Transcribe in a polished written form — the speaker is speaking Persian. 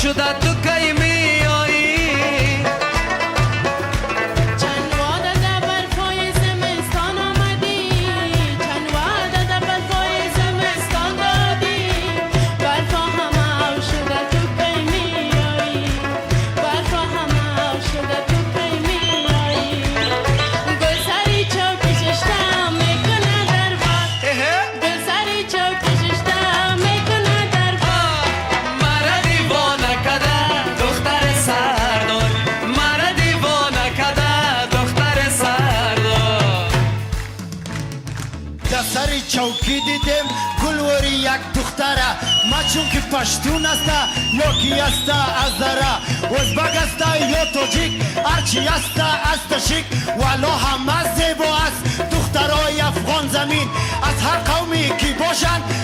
شده تو کی میایی چند وعده در برفای زمستان آمدی چند وعده در برفای زمستان دادی برفا همه او شده تو کی میایی برفا همه او شده تو کی میایی گل سری چوک ششتم میکنه در باغ گل سری چوک ششتم میکنه در باغ مرا دیوانه کده دختر سردار مرا دیوانه کده دختر سردار در سر چوکی دیدم گلوری یک دختره ما چون که پشتون است یا کی است از دره ازبک است یا توجیک هرچی است از تشیک والا همه زیبا است دخترای افغان زمین از هر قومی که باشند